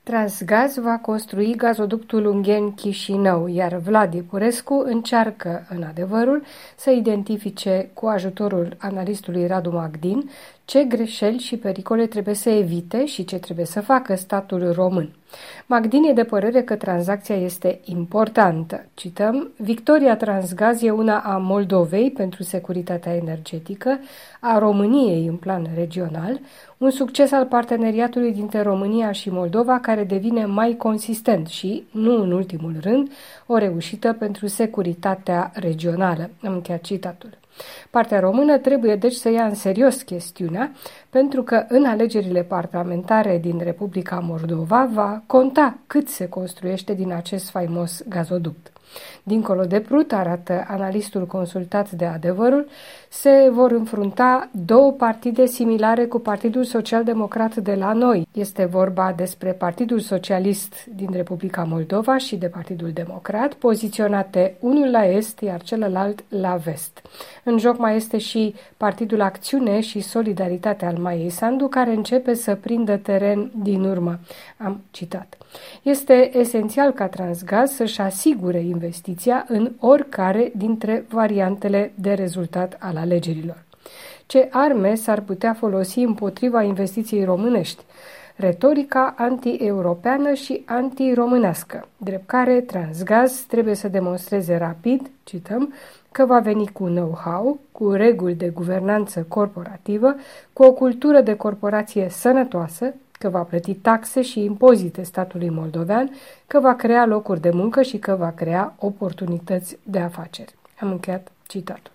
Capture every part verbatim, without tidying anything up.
Transgaz va construi gazoductul Ungheni-Chișinău, iar Vlad Ipurescu încearcă, în Adevărul, să identifice, cu ajutorul analistului Radu Magdin, ce greșeli și pericole trebuie să evite și ce trebuie să facă statul român. Magdin e de părere că tranzacția este importantă. Cităm: victoria Transgaz e una a Moldovei pentru securitatea energetică, a României în plan regional, un succes al parteneriatului dintre România și Moldova care devine mai consistent și, nu în ultimul rând, o reușită pentru securitatea regională. Am încheiat citatul. Partea română trebuie deci să ia în serios chestiunea, pentru că în alegerile parlamentare din Republica Moldova va conta cât se construiește din acest faimos gazoduct. Dincolo de Prut, arată analistul consultat de Adevărul, se vor înfrunta două partide similare cu Partidul Social-Democrat de la noi. Este vorba despre Partidul Socialist din Republica Moldova și de Partidul Democrat, poziționate unul la est, iar celălalt la vest. În joc mai este și Partidul Acțiune și Solidaritate al Maiei Sandu, care începe să prindă teren din urmă. Am citat. Este esențial ca Transgaz să-și asigure investiția în oricare dintre variantele de rezultat al alegerilor. Ce arme s-ar putea folosi împotriva investiției românești? Retorica anti-europeană și anti-românească, drept care Transgaz trebuie să demonstreze rapid, cităm, că va veni cu know-how, cu reguli de guvernanță corporativă, cu o cultură de corporație sănătoasă, că va plăti taxe și impozite statului moldovean, că va crea locuri de muncă și că va crea oportunități de afaceri. Am încheiat citatul.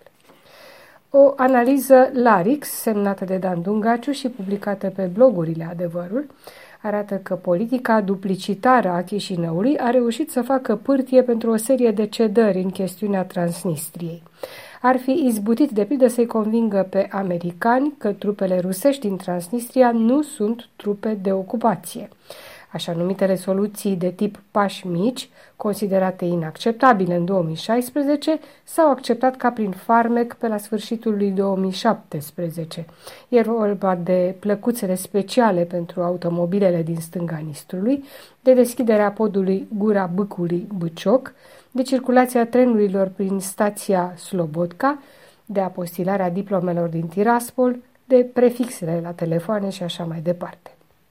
O analiză Larix, semnată de Dan Dungaciu și publicată pe blogurile Adevărul, arată că politica duplicitară a Chișinăului a reușit să facă pârtie pentru o serie de cedări în chestiunea Transnistriei. Ar fi izbutit de pildă să-i convingă pe americani că trupele rusești din Transnistria nu sunt trupe de ocupație. Așa numitele soluții de tip pași mici, considerate inacceptabile în două mii șaisprezece, s-au acceptat ca prin farmec pe la sfârșitul lui două mii șaptesprezece. E vorba de plăcuțele speciale pentru automobilele din stânga Nistrului, de deschiderea podului Gura Bâcului Bâcioc, de circulația trenurilor prin stația Slobodka, de apostilarea diplomelor din Tiraspol, de prefixele la telefoane și așa mai departe.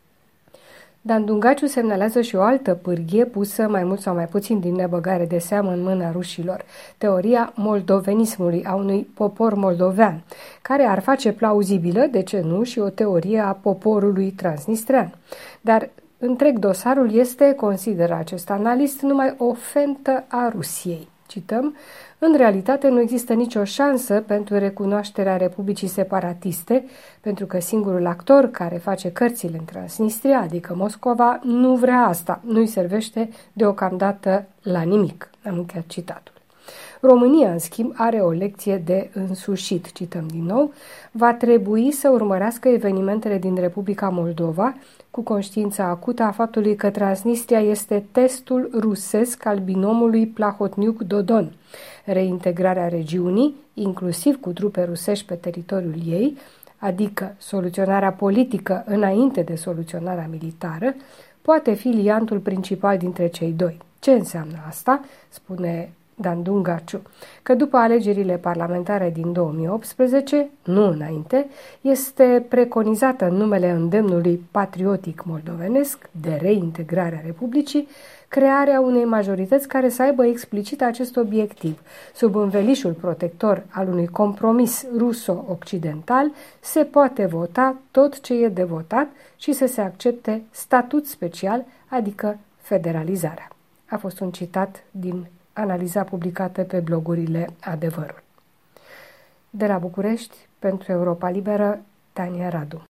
Dan Dungaciu semnalează și o altă pârghie pusă mai mult sau mai puțin din nebăgare de seamă în mâna rușilor, teoria moldovenismului a unui popor moldovean, care ar face plauzibilă, de ce nu, și o teorie a poporului transnistrean. Dar întreg dosarul este, consideră acest analist, numai o fentă a Rusiei. Cităm: în realitate nu există nicio șansă pentru recunoașterea Republicii Separatiste, pentru că singurul actor care face cărțile în Transnistria, adică Moscova, nu vrea asta, nu-i servește deocamdată la nimic. Am încheiat citatul. România, în schimb, are o lecție de însușit, cităm din nou, va trebui să urmărească evenimentele din Republica Moldova cu conștiința acută a faptului că Transnistria este testul rusesc al binomului Plahotniuc-Dodon. Reintegrarea regiunii, inclusiv cu trupe rusești pe teritoriul ei, adică soluționarea politică înainte de soluționarea militară, poate fi liantul principal dintre cei doi. Ce înseamnă asta? Spune Dan Dungaciu, că după alegerile parlamentare din două mii optsprezece, nu înainte, este preconizată în numele îndemnului patriotic moldovenesc de reintegrarea Republicii, crearea unei majorități care să aibă explicit acest obiectiv. Sub învelișul protector al unui compromis ruso-occidental se poate vota tot ce e de votat și să se accepte statut special, adică federalizarea. A fost un citat din analiza publicată pe blogurile Adevărul. De la București, pentru Europa Liberă, Tania Radu.